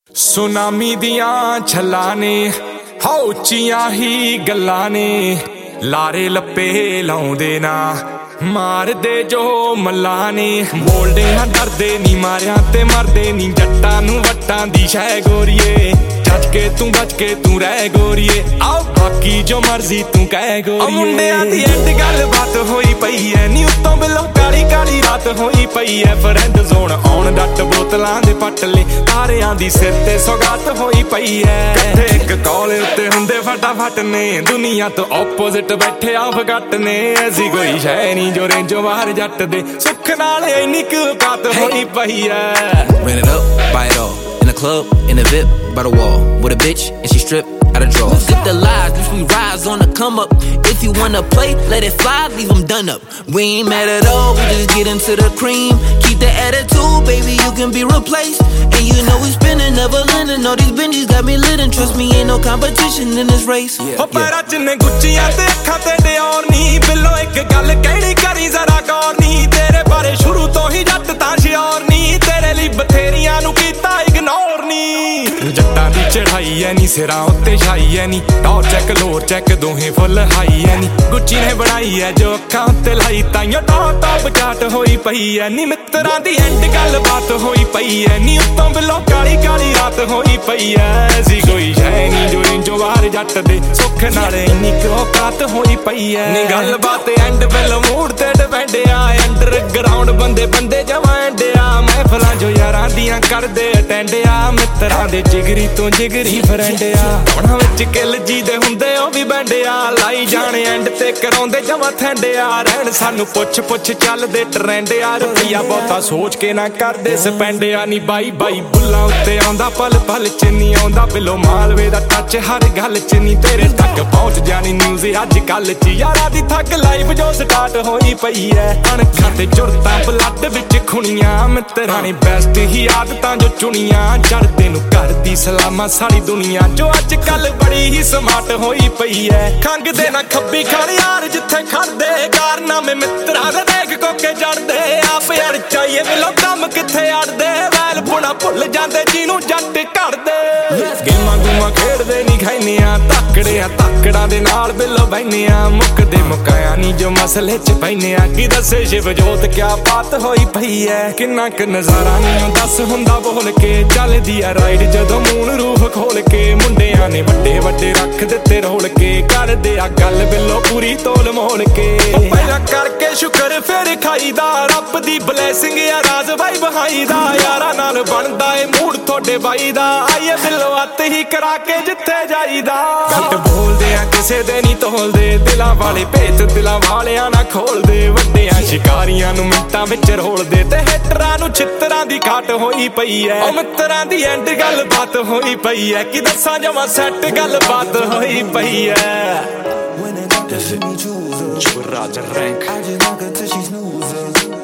Tsunami ਦੀਆਂ ਛੱਲਾਂ ਨੇ ਹੋ ਉੱਚੀਆਂ ਹੀ ਗੱਲਾਂ ਨੇ ਲਾਰੇ ਲੱਪੇ ਲਾਉਂਦੇ ਨਾ ਮਾਰਦੇ ਜੋ ਮੱਲਾਂ ਨੇ ਬੋਲਦੇ ਹਾਂ ਡਰਦੇ ਨੀ ਮਾਰਿਆ ਤੇ ਮਰਦੇ ਨੀ ਜੱਟਾਂ ਨੂੰ ਵੱਟਾਂ ਦੀ ਸ਼ੈ ਗੋਰੀਏ ਜੱਜ ਕੇ ਤੂੰ ਰਹਿ ਗੋਰੀਏ ਆਓ ਬਾਕੀ ਜੋ ਮਰਜ਼ੀ ਤੂੰ ਕਹਿ ਗੋਰੀਏ ਮੁੰਡਿਆਂ ਦੀ ਐਂਡ ਗੱਲਬਾਤ ਹੋਈ ਪਈ ਐ ਨੀ ਉੱਤੋਂ ਬਿਲੋਂ ਕਾਲੀ ਕਾਲੀ ਰਾਤ ਹੋਈ ਪਈ ਐ ਫਰੈਂਡ ਜ਼ੋਨ ਆਉਣ ਡੱਟ ਬੋਤਲਾਂ ਦੇ ਪੱਟਲੇ ਤਾਰਿਆਂ ਦੀ ਸਿਰ ਤੇ ਸੌਗਾਤ ਹੋਈ ਪਈ ਐ ਕੱਠੇ ਇੱਕ ਕਾਲ ਉੱਤੇ ਹੁੰਦੇ ਫਟਾਫਟ ਨੇ ਦੁਨੀਆ ਤੋਂ ਆਪੋਜ਼ਿਟ ਬੈਠੇ ਆ ਫਗੱਟ ਨੇ ਐਸੀ ਕੋਈ ਸ਼ੈ ਨੀ ਜੋ ਰੇਂਜੋ ਬਾਹਰ ਜੱਟ ਦੇ ਸੁੱਖ ਨਾਲ ਇੰਨੀ ਕੁ ਔਕਾਤ ਹੋਈ ਪਈ ਐ Ran it up, buy it all. In the club, in the VIP, by the wall. With a bitch, and she stripped out of drawers. Get the lies, bitch, we rise on the come up. If you wanna play, let it fly, leave them done up. We ain't mad at all, we just get into the cream. Keep the attitude, baby, you can be replaced. And you know we spinning, never lending. All these Benjis got me lit, and trust me, ain't no competition in this race. ਹੋ ਪੈਰਾਂ 'ਚ ਨੇ ਗੁੱਚੀਆਂ ਤੇ ਅੱਖਾਂ ਤੇ Dior ਨੀ ਬਿੱਲੋ ਇੱਕ ਗੱਲ ਕਹਿਣੀ ਕਰੀ ਜ਼ਰਾ ਗੌਰ ਨੀ ਤੇਰੇ ਬਾਰੇ ਸ਼ੁਰੂ ਤੋਂ ਹੀ ਜੱਟ ਤਾਂ ਸ਼ਿਓਰ ਨੀ ਤੇਰੇ ਲਈ ਬਥੇਰੀਆਂ ਨੂੰ ਕੀਤਾ ਇਗਨੋਰ ਨੀ ਜੱਟਾਂ ਦੀ ਚੜਾਈ ਐ ਨੀ ਸਿਰਾਂ ਉੱਤੇ ਛਾਈ ਐ ਨੀ ਟੌਰ ਚੈੱਕ ਲੋਰ ਚੈੱਕ ਦੋਹੇ ਫੁੱਲ ਹਾਈ ਐ ਨੀ ਗੁੱਚੀ ਨੇ ਬਣਾਈ ਐ ਜੋ ਅੱਖਾਂ ਉੱਤੇ ਲਾਈ ਤਾਈਓ ਟੌਪ ਚਾਟ ਹੋਈ ਪਈ ਐ ਨੀ ਮਿੱਤਰਾਂ ਦੀ ਐਂਡ ਗੱਲਬਾਤ ਹੋਈ ਪਈ ਐ ਨੀ ਉੱਤੋਂ ਬਿਲੋਂ ਕਾਲੀ ਕਾਲੀ ਰਾਤ ਹੋਈ ਪਈ ਐ ਸੀ ਕੋਈ ਸ਼ੈ ਨੀ ਜੋ ਰੇਂਜੋ ਬਾਹਰ ਜੱਟ ਦੇ ਸੁੱਖ ਨਾਲ ਇੰਨੀ ਕੁ ਔਕਾਤ ਹੋਈ ਪਈ ਐ ਨੀ ਗੱਲਬਾਤ ਐਂਡ ਬਿਲ ਮੂਡ ਤੇ ਡਿਪੈਂਡ ਆ ਅੰਡਰਗਰਾਉਂਡ ਬੰਦੇ ਜਮਾਂ ਐਂਡਿਆ ਮਹਿਫਲਾਂ ਜੋ ਯਾਰਾਂ ਦੀਆਂ ਕਰਦੇ ਅਟੈਂਡ ਆ ਮਿੱਤਰਾਂ ਦੇ ਜਿਗਰੀ ਤੋਂ ਜਿਗਰੀ ਫਰੈਂਡ ਆ ਕੌਣਾ ਵਿੱਚ ਕਿੱਲ ਜੀ ਦੇ ਹੁੰਦੇ ਉਹ ਵੀ ਬੈਂਡਿਆ ਲਾਈ ਜਾਣੇ ਐਂਡ ਤੇ ਕਰਾਉਂਦੇ ਜਮਾਂ ਥੈਂਡਿਆ ਰਹਿਣ ਸਾਨੂੰ ਪੁੱਛ ਚੱਲਦੇ ਟਰੈਂਡ ਆ ਰੁਪਈਆ ਬਹੁਤਾ ਸੋਚ ਕੇ ਨਾ ਕਰਦੇ ਸਪੈਂਡ ਆ ਨੀ ਬਾਈ ਬੁੱਲਾਂ ਉੱਤੇ ਆਉਂਦਾ ਪਲ ਚ ਨੀ ਆਉਂਦਾ ਬਿਲੋ ਮਾਲਵੇ ਦਾ ਟੱਚ ਹਰ ਗੱਲ ਚ ਨੀ ਤੇਰੇ ਤੱਕ ਪਹੁੰਚ ਜਾਣੀ ਨਿਊਜ਼ ਅੱਜ ਕੱਲ ਚ ਯਾਰਾਂ ਦੀ ਥੱਕ ਲਾਈਫ ਜੋ ਸਟਾਰਟ ਹੋਈ ਪਈ ਐ ਅਣਖਾਂ ਤੇ ਜੁਰਤਾਂ ਬਲੱਡ ਵਿੱਚ ਖੁਣੀਆਂ ਮਿੱਤਰਾਂ ਨੇ ਬੈਸਟ ਹੀ ਆਦਤਾਂ ਜੋ ਚੁਣੀਆਂ ਚੜਦੇ ਨੂੰ ਕਰਦੀ ਸਲਾਮਾਂ ਸਾਰੀ ਦੁਨੀਆ ਜੋ ਅੱਜ ਕੱਲ ਬੜੀ ਹੀ ਸਮਾਰਟ ਹੋਈ ਪਈ ਐ ਖੰਗਦੇ ਨਾ ਖੱਬੀ ਖੜ ਯਾਰ ਜਿੱਥੇ ਖੜਦੇ ਕਾਰਨਾਮੇ ਮਿੱਤਰਾਂ ਦੇ ਦੇਖ ਕੋਕੇ ਜੜਦੇ ਆਪ ਅੜ ਚਾਹੀਏ ਮਿਲੋ ਕੰਮ ਕਿੱਥੇ ਅੜਦੇ ਵੈਲ ਪੁਣਾ ਭੁੱਲ ਜਾਂਦੇ ਜਿਹਨੂੰ ਜੱਟ ਘੜਦੇ ਗੇਮਾਂ ਗੂਮਾਂ ਖੇਡਦੇ ਨੀ ਖਾਈਨੇ ਆ ਤਾਕੜਾਂ ਦੇ ਨਾਲ ਬਿੱਲੋ ਬੈਨੇ ਆ ਮੁੱਕਦੇ ਮੁਕਾਇਆ ਨੀ ਜੋ ਮਸਲੇ ਚ ਪੈਨੇ ਆ ਕੀ ਦੱਸੇ ਸ਼ਿਵ ਜੋਤ ਕਿਆ ਬਾਤ ਹੋਈ ਪਈ ਐ ਕਿੰਨਾ ਕੁ ਨਜ਼ਾਰਾ ਨੀ ਦੱਸ ਹੁੰਦਾ ਬੋਲ ਕੇ ਚੱਲਦੀ ਆ ਰਾਈਡ ਜਦੋਂ ਮੂਨ ਰੂਫ ਖੋਲ ਕੇ ਮੁੰਡਿਆਂ ਨੇ ਵੱਡੇ ਰੱਖ ਦਿੱਤੇ ਰੋਲ ਕੇ ਕਰਦੇ ਆ ਗੱਲ ਬਿੱਲੋ ਪੂਰੀ ਤੋਲ ਮੋਲ ਕੇ ਪਹਿਲਾਂ ਕਰਕੇ ਸ਼ੁਕਰ ਫਿਰ ਖਾਈਦਾ ਰੱਬ ਦੀ ਬਲੇਸਿੰਗ ਆ ਰਾਜ਼ ਬਾਈ ਬਹਾਈ ਦਾ ਯਾਰਾਂ ਨਾਲ ਬਣਦਾ ਏ ਮੂਡ ਤੁਹਾਡੇ ਬਾਈ ਦਾ ਆਈਏ ਬਿੱਲੋ ਹੱਥ ਹੀ ਕਰਾ ਕੇ ਜਿੱਥੇ ਜਾਈਦਾ ਘੱਟ ਬੋਲਦੇ ਆ ਕਿਸੇ ਦੇ ਨਹੀਂ ਤੋਲਦੇ ਦਿਲਾਂ ਵਾਲੇ ਭੇਤ ਦਿਲਾਂ ਵਾਲਿਆਂ ਨਾ ਖੋਲਦੇ ਵੱਡਿਆਂ ਸ਼ਿਕਾਰੀਆਂ ਨੂੰ ਮਿੰਟਾਂ ਵਿੱਚ ਰੋਲਦੇ ਤੇ ਹਿੱਟਰਾਂ ਨੂੰ ਛਿੱਤਰਾਂ ਦੀ ਘਾਟ ਹੋਈ ਪਈ ਐ ਉਹ ਮਿੱਤਰਾਂ ਦੀ ਐਂਡ ਗੱਲਬਾਤ ਹੋਈ ਪਈ ਐ ਕਿ ਦੱਸਾਂ ਜਮਾਂ ਸੈੱਟ ਗੱਲਬਾਤ ਹੋਈ ਪਈ ਐ When it comes to me choose her, I just knock her till she snooze her.